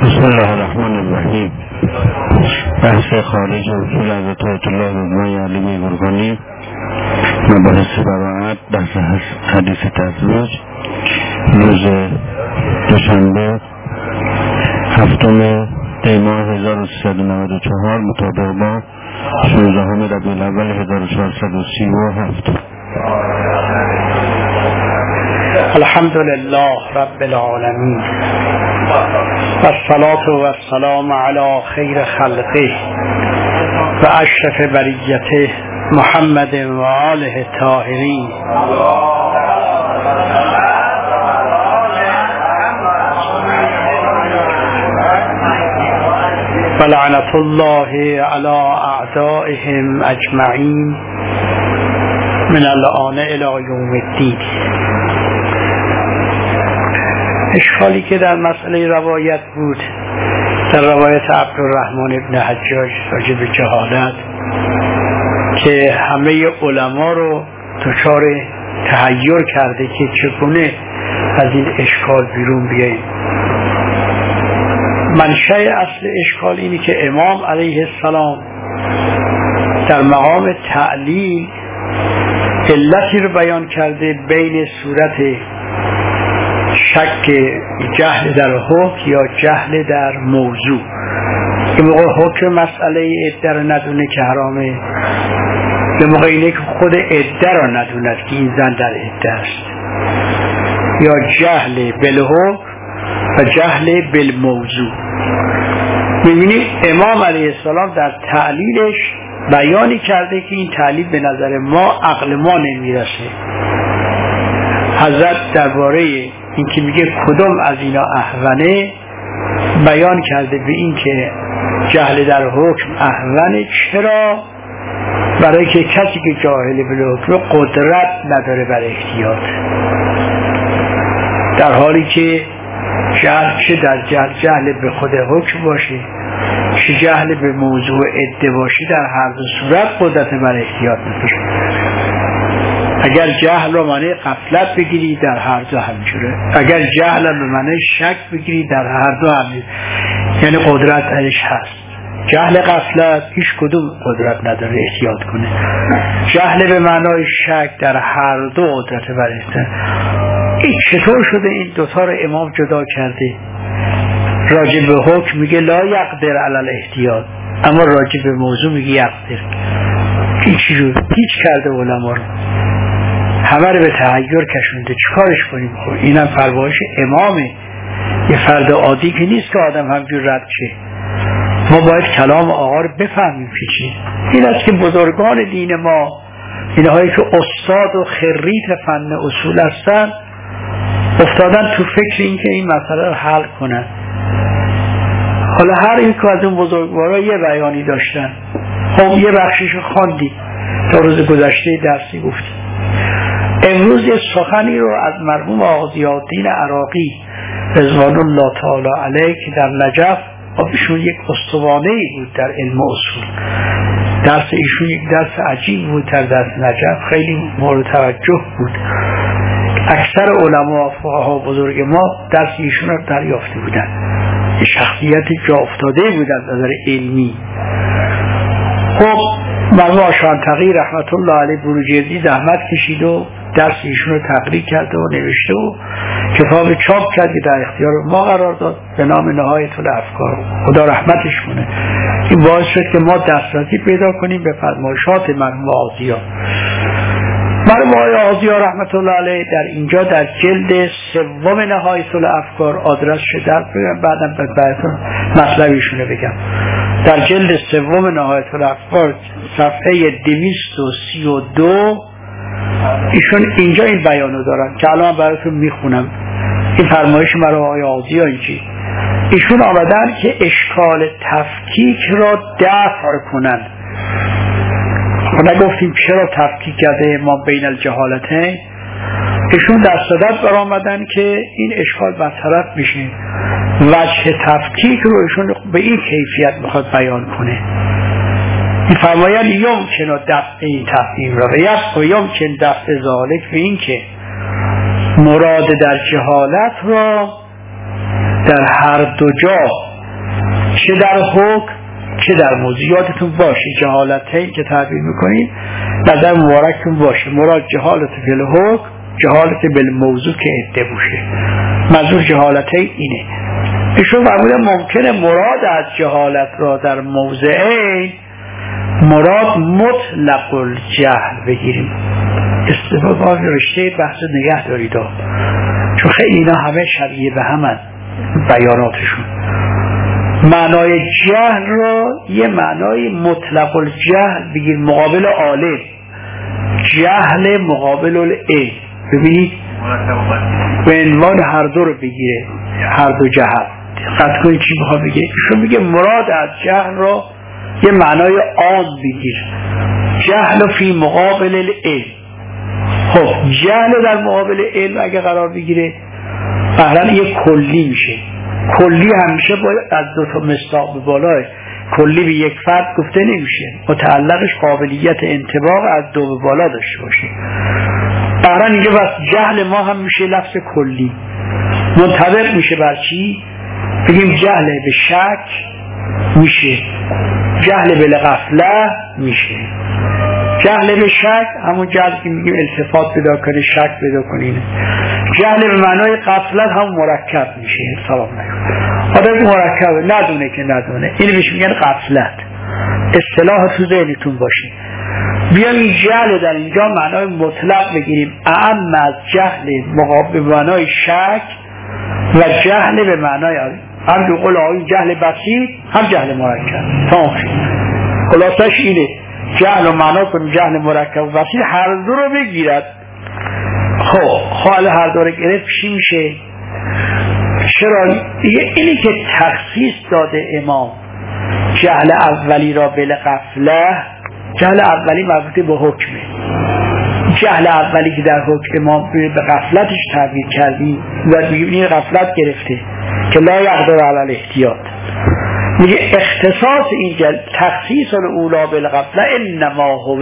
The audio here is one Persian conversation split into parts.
بسم الله الرحمن الرحیم. بحث خارج اصول حضرت آیت الله رضوانی علیه گرگانی، مباحث براعت، بحث حدیث تزویج، روز دوشنبه 7 دی ماه 1394 مطابق با 16 ربیع الاول 1437. الحمد لله رب العالمین والصلاة والسلام على خیر خلقه و اشرف بریته محمد و آله الطاهرین. ولعنة الله على اعدائهم اجمعین من الآن الى یوم الدین. اشکالی که در مسئله روایت بود، در روایت عبدالرحمن ابن حجاج راجع به جهالت، که همه علما رو دچار تحیر کرده که چگونه از این اشکال بیرون بیاییم. منشأ اصل اشکال اینه که امام علیه السلام در مقام تعلیل علتی رو بیان کرده بین صورت شک جهل در حکم یا جهل در موضوع. که موقع حکم مسئله عده رو ندونه که حرامه، به موقع اینه که خود عده رو ندوند که این زن در عده است، یا جهل بالحکم و جهل بالموضوع. می‌بینید امام علیه السلام در تعلیلش بیانی کرده که این تعلیل به نظر ما عقل ما نمیرسه. حضرت درباره این که میگه کدوم از اینا احونه بیان کرده به این که جهل در حکم احونه. چرا؟ برای که کسی که جاهل بالحکم قدرت نداره بر احتیاط، در حالی که جهل چه در جهل به خود حکم باشه چه جهل به موضوع عده باشه، در هر دو صورت قدرت بر احتیاط نداره. اگر جهل رو معنی غفلت بگیری در هر دو همینجوره، اگر جهل رو معنی شک بگیری در هر دو همینجوره، یعنی قدرت درش هست. جهل غفلت هیچ کدوم قدرت نداره احتیاط کنه. جهل به معنای شک در هر دو قدرت بر احتیاط. این چطور شده این دوتا رو امام جدا کرده؟ راجع به حکم میگه لا یقدر علی الاحتیاط، اما راجع به موضوع میگه یقدر. این چجور هیچ کرده علما رو؟ همه رو به تحیر کشونده. چیکارش کنیم؟ خب اینم فرمایش امامه، یه فرد عادی که نیست که آدم همجور رد شه. ما باید کلام آقا رو بفهمیم که چی. این است که بزرگان دین ما، اینهایی که استاد و خریت فن اصول هستن، افتادن تو فکر این که این مسئله رو حل کنن. حالا هر یک از اون بزرگوارا یه بیانی داشتن. خب یه بخشش رو خواندی، تا روز گذشته درسی گفتیم. امروز یه سخنی رو از مرحوم آقا ضیاءالدین عراقی رضوان الله تعالی علیه که در نجف، ایشون یک استوانه‌ای بود در علم اصول. درس ایشون یک درس عجیب بود در درس نجف، خیلی مورد توجه بود. اکثر علما فقها بزرگ ما درس ایشون رو دریافته بودن. یه شخصیتی جا افتاده بود از نظر علمی. خب مرحوم آشانتقی رحمت الله علیه بروجردی زحمت کشید و درس ایشون رو تقریر کرده و نوشته و کتاب چاپ کرد که در اختیار ما قرار داد به نام نهایت الافکار. خدا رحمتش کنه. این باعث شد که ما دسترسی پیدا کنیم به فرمایشات مرحوم آقاضیا. مرحوم آقاضیا رحمت الله علیه در اینجا در جلد 3 نهایت الافکار، آدرس شده بعدم به بحثم مطلبیشونه بگم، در جلد 3 نهایت الافکار صفحه 232 ایشون اینجا این بیانو دارن که الان براتون میخونم. این فرمایش مرحوم آقای آقاضیا اینجی. ایشون آمدن که اشکال تفکیک را دفع کنند. خب نگفتیم چرا تفکیک کرده ما بین الجهالتین؟ ایشون در صدد برآمدن که این اشکال برطرف میشه. وجه تفکیک رو ایشون به این کیفیت میخواد بیان کنه. میفرمایند یمکن دفع این تفهیم را و یمکن دفع ذالک به این که مراد در جهالت را در هر دو جا چه در حکم چه در موضوع. یادتون باشه جهالتین که تعبیر میکنید در مبارکتون باشه، مراد جهالت بالحکم، جهالت بالموضوع که عده باشه. منظور جهالتین اینه. ایشون فرمودن ممکنه مراد از جهالت را در موضعین مراد مطلق الجهل بگیریم. استفاده رشته بحث نگه دارید چون خیلی اینا همه شبیه به همن بیاناتشون. معنای جهل را یه معنای مطلق الجهل بگیر، مقابل عالم، جهل مقابل العلم. ببینید به عنوان هر دو رو بگیره، هر دو جهل. دقت کنید چی میخواد بگه. ایشون میگه مراد از جهل را یه معنای عام بگیر، جهل فی مقابل العلم. خب جهل در مقابل علم اگه قرار بگیره فعلا یه کلی میشه. کلی همیشه باید از دو تا مصداق به بالای، کلی به یک فرد گفته نمیشه، متعلقش قابلیت انطباق از دو به بالا داشته باشه. فعلا اینجا بس جهل ما هم میشه لفظ کلی، منطبق میشه بر چی؟ بگیم جهل به شک میشه، جهل به غفله میشه. جهل به شک همون جهل که میگیم التفات پیدا کنه، شک پیدا کنه. جهل به معنای غفلت هم مرکب میشه. سلام علیکم. آدم مرکب ندونه که ندونه، اینو بهش میگن غفلت. اصطلاح تو ذهنتون باشه. بیان این جهل در اینجا معنای مطلق بگیریم، اعم از جهل مقابل به معنای شک و جهل به معنای هم دو قول آقای جهل بسیط هم جهل مرکب. تمام شد. خلاصش اینه، جهل و معنا کنیم جهل مرکب و بسیط هر دو رو بگیرد. خب حال هر دو رو گرفت چی میشه؟ چرا؟ اینی که تخصیص داده امام جهل اولی را بالغفله، جهل اولی مربوط به حکمه. جهل اولی که در حکم ما به غفلتش تعبیر کردیم و میگیم این غفلت گرفته که لا یقدر علی الاحتیاط. میگه اختصاص این تخصیص الاولا بالغفله انما هو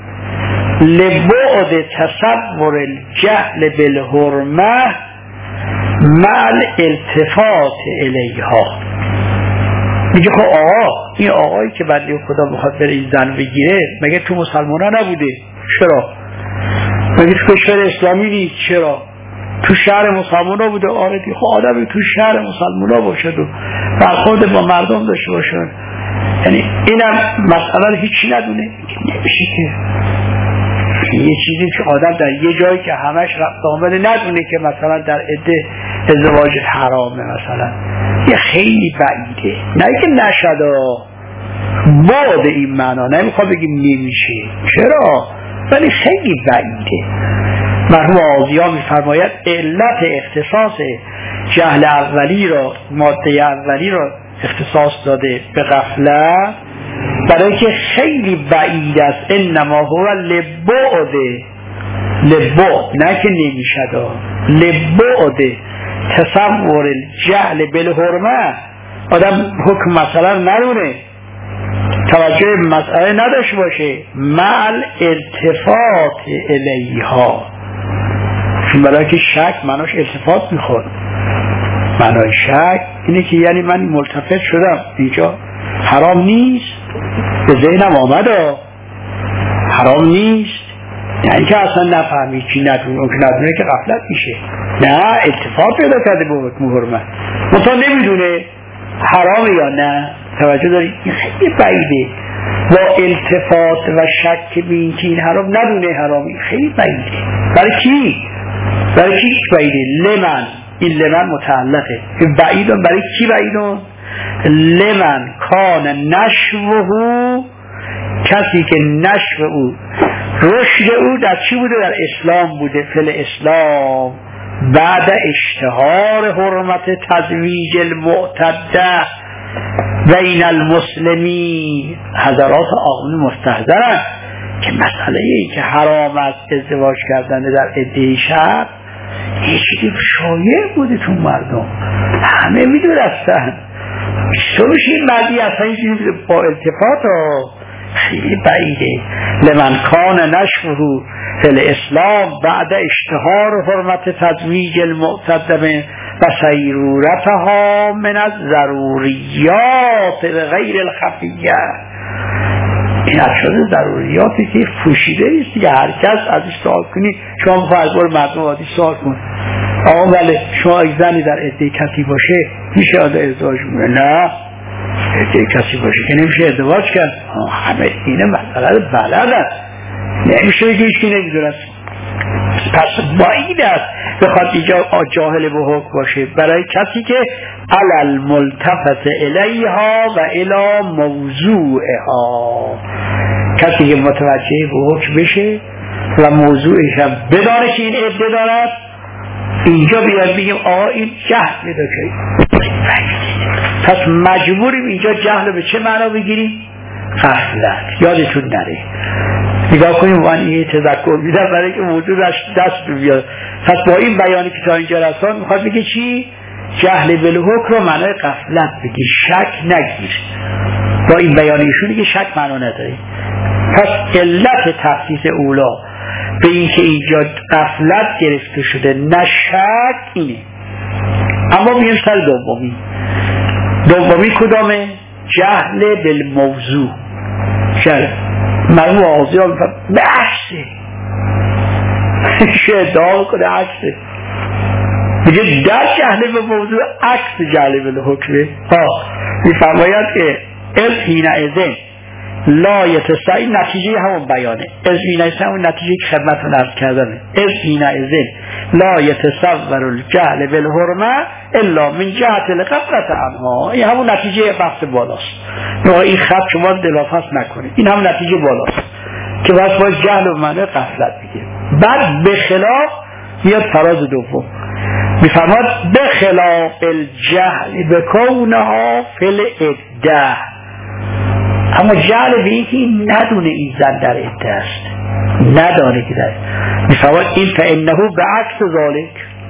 لبعد تصور الجهل بالحرمه مع الالتفات الیها. میگه خب این آقایی که بنده خدا بخواد بره این زن بگیره مگه تو مسلمان ها نبوده؟ چرا؟ مگه تو کشور اسلامی نیست؟ چرا؟ تو شهر مسلمان ها بوده؟ آره دی. خب آدمی تو شهر مسلمان ها باشد و برخورد با مردم داشته باشد، یعنی اینم مسئله هیچی ندونه نمیشه که یه چیزی که آدم در یه جایی که همش رفت آمده ندونه که مثلا در عده ازدواج حرامه مثلا، یه خیلی بعیده. نه که نشده بعد این معنا نمیخواد بگیم نمیشه، چرا؟ ولی خیلی بعیده. مرحوم آزیا میفرماید علت اختصاص جهل اولی را، ماده اولی را اختصاص داده به غفلت برای که خیلی بعید است. انما هو لبعد نه که نمیشد، لبعد تصور الجهل بالحرمه. آدم حکم مثلا ندونه، توجه مسئله نداشته باشه، مع الالتفات الیها. چون برای که شک معناش التفات میخواد. معنای شک اینه که یعنی من ملتفت شدم اینجا حرام نیست، به ذهنم آمده حرام نیست، یعنی که اصلا نفهمی چی ندونه، اون که ندونه که غفلت میشه. نه، التفات پیدا کرده به حکم حرمت، منطقه نمیدونه حرامه یا نه. توجه داری؟ این خیلی بعیده. با التفات و شک به این که این حرام ندونه حرامی، خیلی بعیده. برای کی؟ برای کی بعیده؟ لمن، این لمن متعلقه بعیدون. برای کی بعیدون؟ لمن کان نشوه، کسی که نشو او رشد او در چی بوده؟ در اسلام بوده. فل اسلام بعد اشتهار حرمت تزویج المعتده بین المسلمین. حضرات آقای مستحضرن که مسئله ای که حرام است ازدواج کردن در عده شب یه چیزی شایع بوده تو مردم، همه میدونستن. شوش این مردی اصلا این با التفات خیلی بعیده. لمن کان نشره فی الاسلام بعد اشتهار حرمت تزویج المعتدم و سیرورتها من الضروریات غیر الخفیه. این از شده ضروریاتی که پوشیده نیست دیگه، هر کس ازش سوال کنی. شما فرض مردم عادی سوال کن آقا بله شما اگه زنی در عده کسی باشه میشه ازدواج کنه؟ نه، عده کسی باشه که نمیشه ازدواج کرد. همه اینه مسئله بلد است، نمیشه که هیچ کی نمیدونه. پس با این است بخواد اینجا جاهل به حکم باشه برای کسی که علل ملتفت الیها و الی موضوعها، کسی که متوجه به حکم بشه و موضوعش هم بدانه که این عده دارد. اینجا بیاد بگیم آقا این جهل میده. پس مجبوریم اینجا جهل به چه معنا بگیریم؟ غفلت. یادتون نره نگاه کنیم من این تذکر میدم برای که موضوع دست بیاد. پس با این بیانی که تا اینجا رسان میخواد بگه چی؟ جهل بالحکم رو معنای غفلت بگی، شک نگیر. با این بیانیشونی که شک معنا نداره. پس علت تخصیص اولا به این که اینجا غفلت گرفته شده نه شک اینه. اما میریم سر دومی کدامه؟ جهل بالموضوع. جهل مرموم آغازی ها به عکسه ادعا کنه عکسه، میگه در جهل به موضوع عکس جهل به حکمه. میفرماید که از حین ازن لا یتستعی، نتیجه همون بیانه. از حین ازن همون نتیجه که خدمتون عرض کردنه. از حین ازن لا یتصور الجهل بالحرمه الا من جهت الغفلة عنها. این همون نتیجه بحث بالاست. این خط شما دلافست نکنید، این همون نتیجه بالاست که باید جهل و معنی غفلت بگه. بعد به خلاف میاد فراز دوم، میفرماد به خلاف الجهل بکونها فی العده. اما جهل به این که این ندونه این زن در عده است، ندانه که در میفرماد این فانه به عکس ذالک،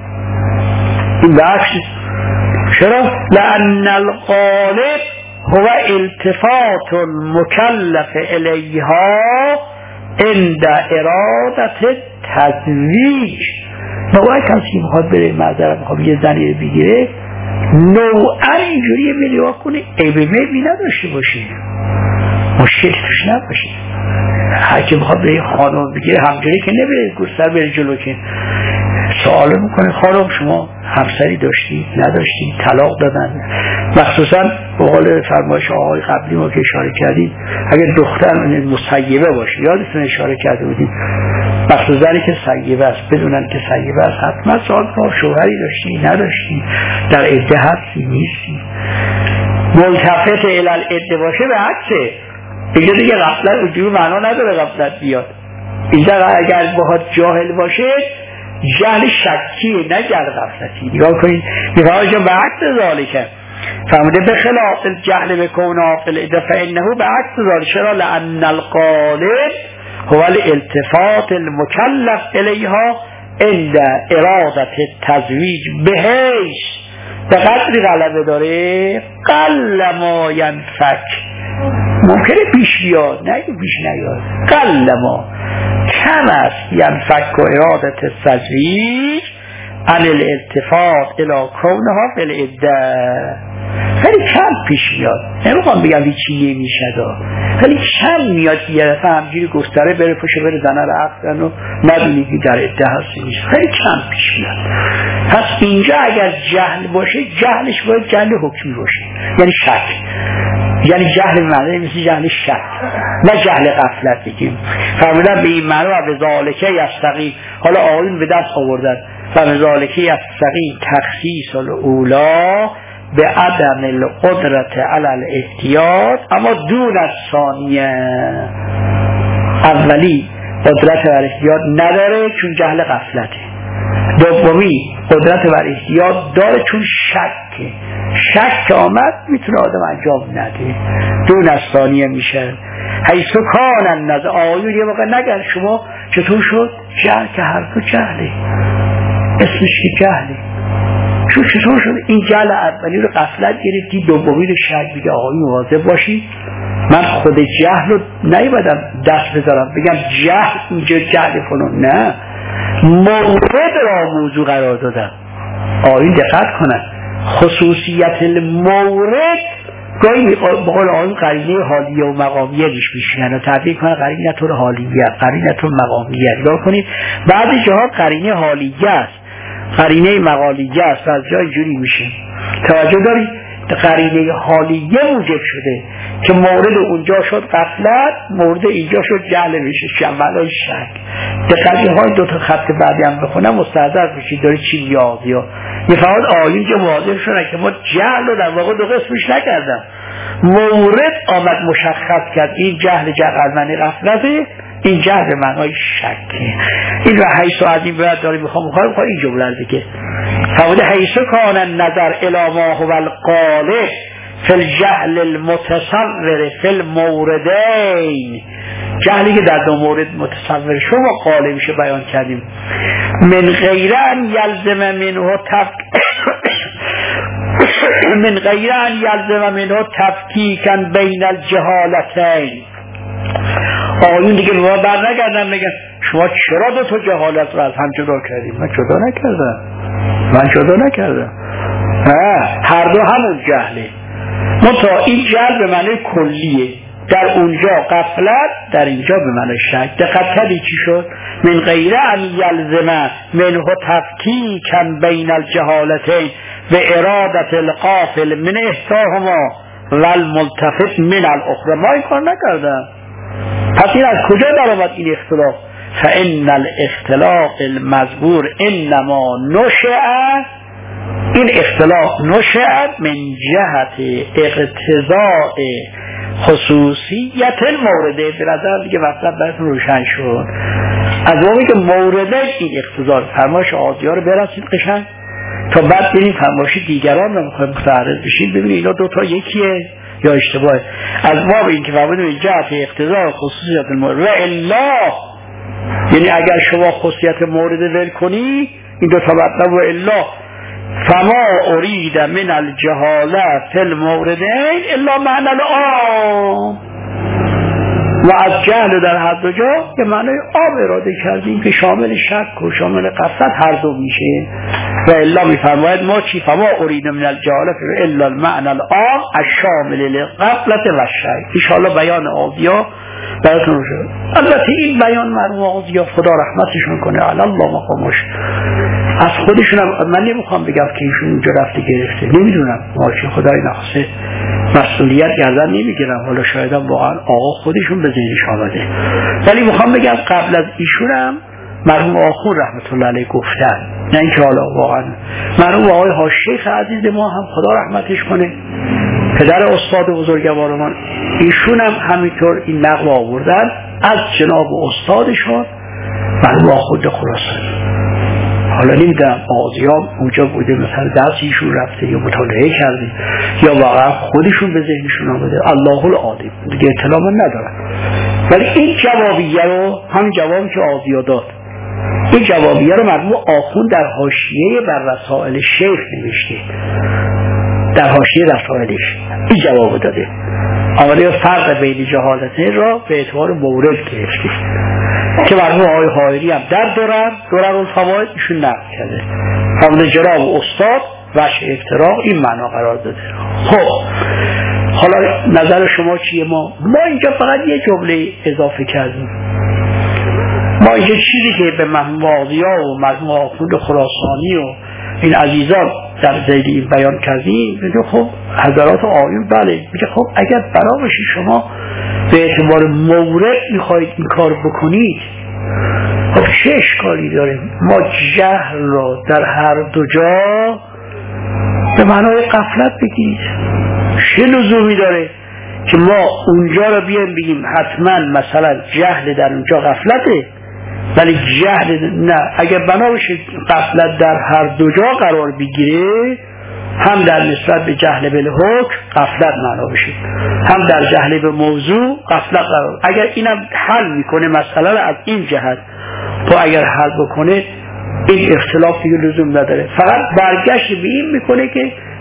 این به عکس. چرا؟ لأن الغالب هو التفات المکلف الیها عند ارادت تزویج. نوعی کسی میخواد بره معذرت میخواد یه زنی رو بگیره، نوعا اینجوری بلیوه کنه ایبی نداشته باشه، مشکل توش نباشه. هر که میخواد بره خانم بگیره همجوری که نبره گستر بره جلو که سوال میکنه خانم شما همسری داشتی؟ نداشتی؟ طلاق دادن؟ مخصوصا به قول فرمایش آقای قبلی ما که اشاره کردیم اگر دختر مسیبه باشه، یادتون اشاره کرده بودیم مخصوصا که سیبه است بدونن که سیبه است حتما سوال کنم شوهری داشتی؟ نداشتی؟ در عده هستی؟ نیستی؟ ملتفت الالعده باشه به عکسه دیگه غفلت وجود معنا نداره غفلت بیاد. اینجا اگر بخواد جاهل باشه جهل شکی نه جهل غفلتی. نگاه کنید میگه به عکس ذالک فرموده به خلاف الجهل بکونه فی العده فانه به عکس ذالک. چرا؟ لأن الغالب هو الالتفات المکلف الیها عند ارادت التزویج بهش به قدری غلبه داره قل ما ینفک. ممکنه پیش بیاد نه پیش نیاد، قل ما کم است ینفک و ارادت التزویج عن الالتفات الى کونها فی العده. خیلی کم پیش میاد، نمیخوام بگم هیچی نمیشه، خیلی کم میاد یه دفعه همجوری گستره بره پشه بره زنه رو عقدن و ندونی که در عده هستی نیست. خیلی کم پیش میاد. پس اینجا اگر جهل باشه جهلش باید جهل حکمی باشه، یعنی شک، یعنی جهل معنی مثل جهل شک نه جهل غفلت بگیم. فرمودن به این معنی و به ذالکه یستقیم. حالا آیون به دست آوردن و به ذالکه یستقیم تخصیص الاولا به عدم القدرت علی الاحتیاط اما دون از ثانیه. اولی قدرت بر احتیاط نداره چون جهل غفلته، دومی قدرت بر احتیاط داره چون شکه. شک آمد میتونه آدم انجام نده، دون از ثانیه میشه. حیث کان النظر آیون یه موقع نگر شما چطور شد؟ جهل که حرف جهله، اسمش که جهله. چطور شد این جهل اولی رو غفلت گرفتی، دومی رو شک. بگه آقای مواظب باشی من خود جهل رو نیبادم دست بذارم بگم جهل اینجا جهل کنم، نه، مورد را موضوع قرار دادم. آیین دقت کنن، خصوصیت المورد گاهی بقول آیین قرینه حالیه و مقامیه ریش میشین و تعبیر کنن قرینه طور حالیه، قرینه طور مقامیه. نگاه کنید بعضی جاها قرینه حالیه است، قرینه مقالیه است و از جای جوری میشه. توجه دارید؟ قرینه حالیه موجب شده که مورد اونجا شد غفلت، مورد اینجا شد جهل، میشه شمالای شک. دقیقی های دو تا خط بعدی هم بخونم مستحضر بشید داره چی میاد. یا یه فقط آیین که واضح شده که ما جهل رو در واقع دو قسمش نکردم، مورد آمد مشخص کرد این جهل معنی غفلته، این جهل معنای شکه. این و حیث و عظیم باید داری میخوام این جمله از دیگه فقط حیث کان النظر الی ما هو الغالب فی الجهل المتصور فی الموردین، جهلی که در دو مورد متصور شما غالب میشه بیان کردیم. من غیر ان یلزم منه من غیر ان یلزم منه تفکیکا بین الجهالتین. آیون دیگه ما بر نگردن بگن شما چرا دو تا جهالت رو از هم جدا کردیم؟ من جدا نکردم. هر دو همون جهله، منتها این جهل به معنی کلیه، در اونجا غفلت، در اینجا به معنی شک. دقت کردی چی شد؟ من غیر ان یلزم منه تفکیکا بین الجهالتین و ارادت الغافل من احداهما و الملتفت من الاخرى. ما این کار نکردم. پس این از کجا در آمد این اختلاف؟ فان الاختلاف المذکور انما نشأ، این اختلاف نشأ من جهت اقتضاء خصوصیت المورده. به نظر دیگه مطلب براتون روشن شد. از موقعی که مورده این اقتضا فرمایش آزیا رو برسید قشنگ تا بعد ببینیم فرمایش دیگران رو میخوایم متعرض بشیم ببینیم اینا دوتا یکیه یا اشتباهه. از باب این که فرمودیم جهت اقتضاء خصوصیت المورد و الا، یعنی اگر شما خصوصیت مورد ول کنی این دو تا مطلب و الا فما ارید من الجهاله فی الموردین الا معنی العام، و از جهل در هر دو جا یه معنی عام اراده کردیم که شامل شک و شامل غفلت هر دو میشه. و الا میفرماید ما چی؟ فما ارید من الجهاله فی الا المعنی العام الشامل للغفلت و الشک. ان شاء الله بیان آزیا براتون شد. البته این بیان مرحوم آزیا خدا رحمتشون کنه علی الله مقامش، از خودشون هم من نمیخوام بگم که ایشون اونجا رفته گرفته، نمیدونم ماشین خدای نخواسته مسئولیت گردن نمیگیرم، حالا شاید هم واقعا آقا خودشون به ذهنش آمده، ولی میخوام بگم قبل از ایشون هم مرحوم آخون رحمت الله علیه گفتن، نه اینکه حالا واقعا مرحوم آقای حاج‌شیخ عزیز ما هم خدا رحمتش کنه پدر استاد بزرگوارمان، ایشون هم همینطور این نقل آوردن از جناب استادشون مرحوم آخوند خراسانی. حالا نمیدونم آزیام اونجا بوده مثلا درس ایشون رفته یا مطالعه کرده یا واقعا خودشون به ذهنشون آمده، الله العالم، دیگه اطلاع من ندارم. ولی این جوابیه رو هم جوابی که آزیا داد، این جوابیه رو مرحوم آخوند در حاشیه بر رسائل شیخ نوشته، در حاشیه رسائلش این جواب داده، آمده فرق بین جهالتین را به اعتبار مورد گرفته که مرحوم آقای حائری هم در درر الفوائد ایشون نقل کرده، فرموده جناب استاد وجه افتراق این معنا قرار داده. خب حالا نظر شما چیه؟ ما اینجا فقط یه جمله اضافه کردیم، ما اینجا چیزی که به مرحوم آزیا و مرحوم آخوند خراسانی و این عزیزان در زید این بیان کردیم، میگه خب حضرات آیون بله، میگه خب اگر برابرشی شما به اعتبار مورد میخواید این کار بکنید، خب چه اشکالی داره ما جهل را در هر دو جا به معنای غفلت بگید؟ چه لزومی داره که ما اونجا را بیایم بگیم حتما مثلا جهل در اونجا غفلته ولی جهل نه؟ اگر بنا بشه غفلت در هر دو جا قرار بگیره، هم در نسبت به جهل بالحکم غفلت معنا بشه، هم در جهل به موضوع غفلت قرار. اگر اینم حل میکنه مسئله رو از این جهت، تو اگر حل بکنه این اختلاف دیگه لزوم نداره، فقط برگشت به این میکنه که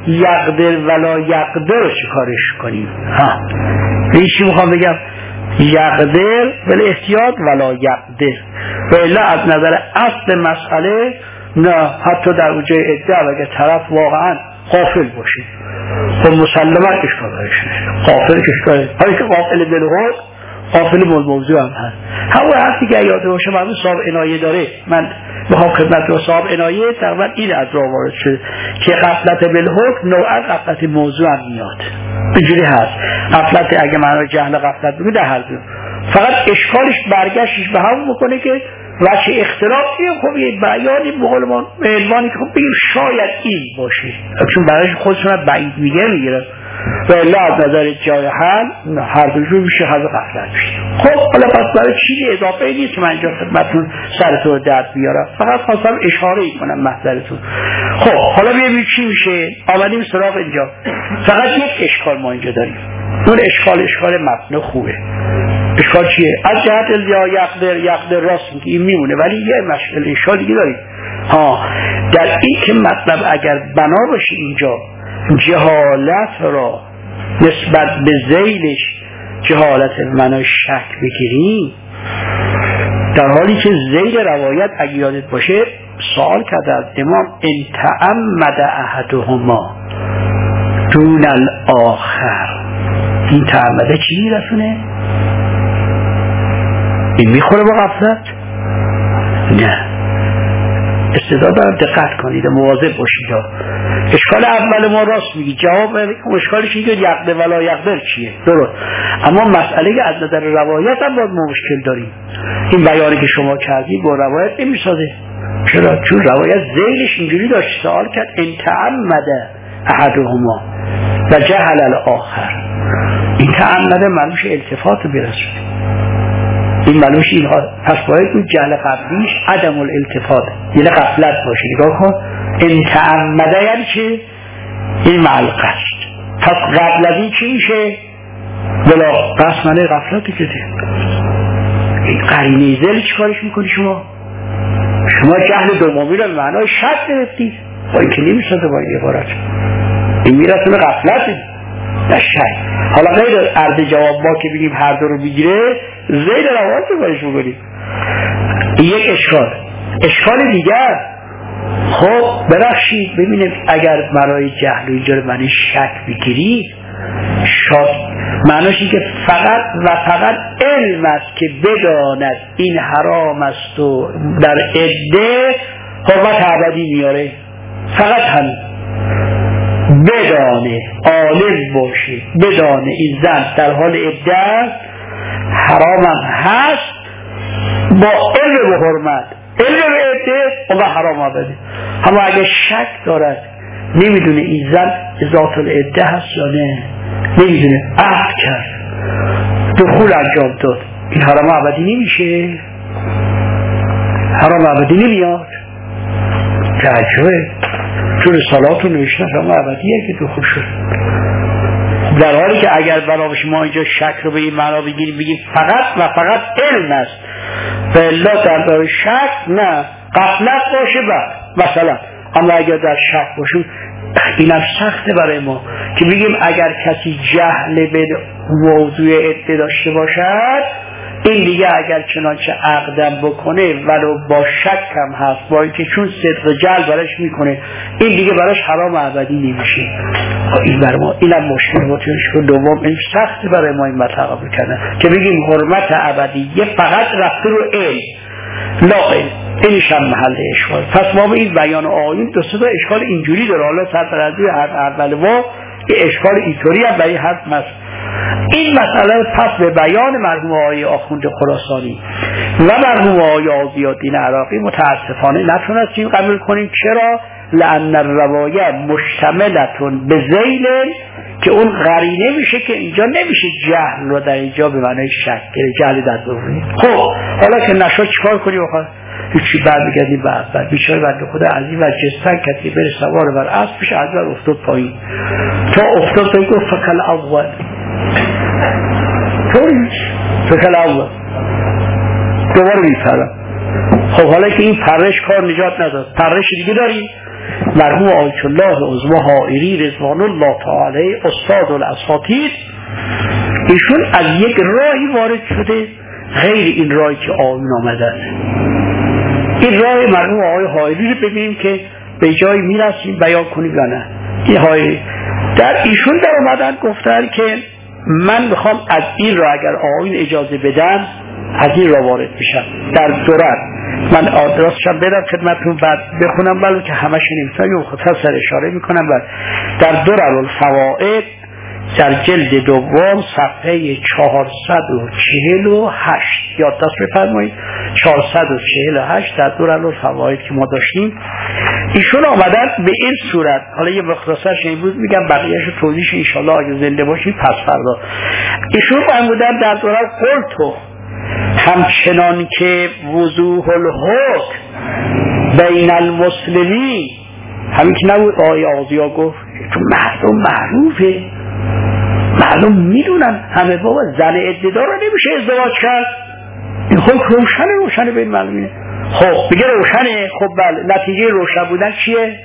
یقدر ولا یقدر رو چه کارش کنیم؟ این چی میخوام بگم؟ یقدر ولی احتیاط ولا یقدر، ولی از نظر اصل مسئله نه، حتی در اونجای ادعا اگر طرف واقعا غافل باشه خب مسلما اشکال دارش، غافل اشکال، حالی که غافل بالحق غافل بالموضوع هم هست. همون حرفی که یاد باشه مرمون صاحب عنایه داره، من بخوام خدمت رو صاحب عنایه تقریبا این از را وارد شده که غفلت بالحق نوعا غفلت موضوع هم میاد، اینجوری هست. غفلت اگه معنی جهل غفلت بگه در هر دو، فقط اشکالش برگشتش به همون بکنه که وجه اختلافی خب یه بیانی بقول ما عنوانی که خب بگیم شاید این باشه، چون برایش خودشون بعید میگیره و الا از نظر جای حل هر دوشون میشه حل غفلت میشه. خب حالا پس برای چیزی اضافه نیست که من اینجا خدمتتون سرتون رو درد بیارم، فقط خواستم اشاره کنم محضرتون. خب حالا ببینیم چی میشه. آمدیم سراغ اینجا، فقط یک اشکال ما اینجا داریم، اون اشکال مبنی خوبه. اشکال چیه؟ از جهت یا یقدر راست میگه این میمونه، ولی یه مشکل اشکال دیگه داریم در این که مطلب اگر بنا باشه اینجا جهالت را نسبت به ذیلش جهالت منو شک بگیریم، در حالی که ذیل روایت اگه یادت باشه سوال کرده از امام ان تعمد احدهما دون الاخر، این تعمده چی میرسونه؟ این میخوره با غفلت؟ نه، استعداد دارم دقت کنید و مواظب باشید. اشکال اول ما راست میگی، جواب اشکالش اینه یقدر ولا یقدر چیه؟ درست، اما مسئله از نظر روایت هم باید ما مشکل داریم. این بیانی که شما کردی با روایت نمیسازه. چرا؟ چون روایت ذیلش اینجوری داشت، سوال کرد ان تعمد احدهما و جهل الاخر، این تعمد معنیش التفات برسونه، این معلومش اینها، پس باید اون جهل قبلیش عدم الالتفات یعنی غفلت باشه. نگاه کن ان تعمده یعنی چه؟ این معنی قصد. پس قبل از این چی میشه؟ بلا قصد معنی غفلتی که این قرینه ذل چی کارش میکنی شما جهل دومی رو به معنای شک گرفتید، با این که نمیساده با این عبارت، این میرسونه غفلتی نه شک. حالا غیر عرض جواب با که بگیم هر دو رو بگیره زیر روایت رو بایش بگیریم. یک اشکال دیگر، خب ببخشید ببینید اگر برای جهل و اینجا رو معنی شک بگیرید معنیش این که فقط و فقط علم است که بداند این حرام است و در عده حرمت ابدی میاره، فقط همین بدانه، عالم باشه بدانه این زن در حال عده حرامم هست با علم و حرمت، علم و عده و حرام ابدی. اما اگه شک دارد نمیدونه این زن ذات العده هست یا نه، نمیدونه عهد کرد دخول انجام داد، این حرام ابدی نمیشه، حرام ابدی نمیاد. تعجبه، چون صلات و نوشتن حرام ابدیه که دخول شد، در حالی که اگر بنابراین ما اینجا شک رو به این معنا بگیم فقط و فقط علم است و الا در شک نه غفلت باشه مثلا. اما اگر در شک باشیم اینم سخته برای ما که بگیم اگر کسی جهل به موضوع عده داشته باشد این دیگه اگر چنانچه عقدم بکنه ولو با شک هم هست، با اینکه چون صدق جل برش میکنه این دیگه براش حرام ابدی نمیشه. این برای ما اینم مشکل متوجه دوم، این سخت برای ما این مطلب بکنه که بگیم حرمت ابدیه فقط رفته رو علم لا علم، اینش هم محل اشکال. پس ما به این بیان آیین دو سه تا اشکال اینجوری داره، حالا سرپرستی اول ما یه اشکال اینطوری هم برای حرف مست. این مسئله پس به بیان مرحوم آقای آخوند خراسانی و مرحوم آقای آزیالدین عراقی متاسفانه نتونستیم قبول کنیم. چرا؟ لأن الروایه مشتملتون به ذیل که اون قرینه میشه که اینجا نمیشه جهل رو در اینجا به معنی شک جهل در ظهوری. خب حالا که نشد چیکار کنیم؟ هیچی برمیگردیم به اول. بیچاره بنده خدا عزیز و جستن کسی بره سوار بر اسب پیش از بر افتاد پایین تا افتاد پایین گفت فکل اول فکل اول دوباره میپرم. خب حالا که این پرش کار نجات نداد، پرش دیگه داریم مرحوم آیت الله عظما حائری رضوان الله تعالی استاد الاساطیر، ایشون از یک راهی وارد شده غیر این راهی که آیین آمده. این راه مرحوم آقای حائری رو ببینیم که به جایی میرسیم بیان کنیم یا نه. این حائری در ایشون در اومدن گفتن که من میخوام از این راه اگر آیین اجازه بدن از این راه وارد بشم. در درر من آدرسشم بدم خدمتتون بعد بخونم، بلکه که همش نمیتونم مختصر اشاره میکنم. در درر الفوائد در جلد دوم صفحه 448 یادداشت بفرمایید 448 در درر الفوائد که ما داشتیم، ایشون آمدن به این صورت. حالا یه مختصرش امروز میگم، بقیه‌اش توضیحش ان شاء الله اگه زنده باشید پس فردا. ایشون فرمودن در درر قلتو همچنان که وضوح الحکم بین المسلمین، همین که نبود آقای آزیا گفت تو مردم معروفه، مردم میدونن همه بابا زن ادعا رو نمیشه ازدواج کرد، این خب روشنه بین معلومه. خب بگه روشنه، خب بله، نتیجه روشن بودن چیه؟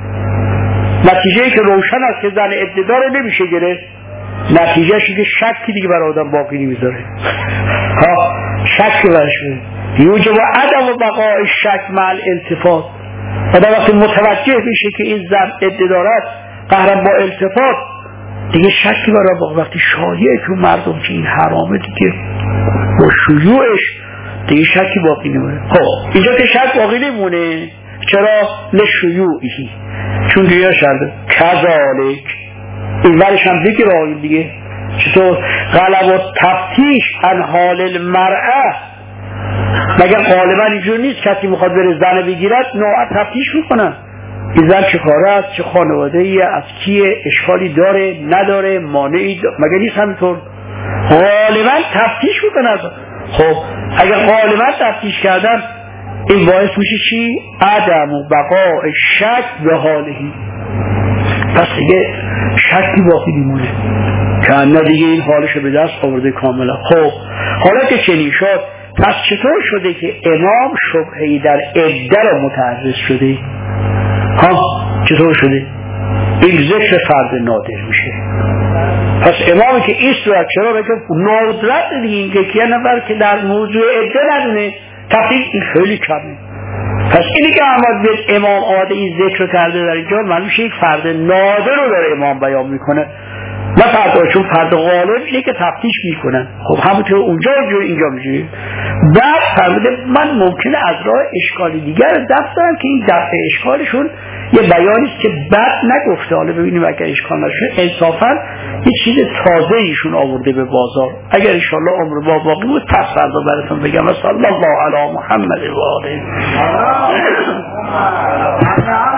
نتیجه که روشن است که زن ادعا رو نمیشه گرفت، نتیجهش که شکی دیگه برای آدم باقی نمیذاره. ها شک برش یوجب و عدم و بقای شک مع الالتفات. آدم وقتی متوجه میشه که این زن ادعا قهرم با التفات، دیگه شکی برای باقی. وقتی شایعه تو مردم که این حرامه دیگه با شیوعش دیگه شکی باقی نمونه. خب اینجا که شک باقی نمونه، چرا؟ لشیوعی، چون دیگه شرده کذالک این ورش هم ذکر آقایون دیگه. چطور؟ غلب و تفتیش عن حال المرأه، مگر غالبا اینجور نیست کسی میخواد بره زن بگیرد نوع تفتیش میکنن این زن چه کاره است، چه خانواده ایه، از کیه، اشکالی داره نداره، مانعی داره، مگر نیست همینطور؟ غالبا تفتیش میکنن. خب اگر غالبا تفتیش کردن این باعث میشه چی؟ عدم و بقای شک به حالهی، پس دیگه شکی باقی میمونه که نه دیگه این حالشو به دست آورده کاملا. خب حالا که چنین شد، پس چطور شده که امام شبهه‌ای در عده رو متعرض شده؟ ها چطور شده؟ این ذکر فرد نادر میشه. پس امامی که این صورت چرا بگه ندرت دیگه که یه نفر که در موضوع عده ندونه تفریق این خیلی کمه. پس اینی که امام آمده این ذکر کرده در اینجا معلوم میشه یک فرد نادر رو داره امام بیان میکنه، نه فرد، چون فرد غالب اینه که تفتیش میکنن. خب همونطور اونجا اینجا میشه. بعد فرموده من ممکنه از راه اشکالی دیگر دفع دارم که این دفع اشکالشون یه بیانیست که بد نگفته، حالا ببینیم اگر اشکال نشه انصافا یه چیز تازه ایشون آورده به بازار. اگر انشالله عمر ما باقی بود پس فردا براتون بگم. صلی الله علی محمد و آله.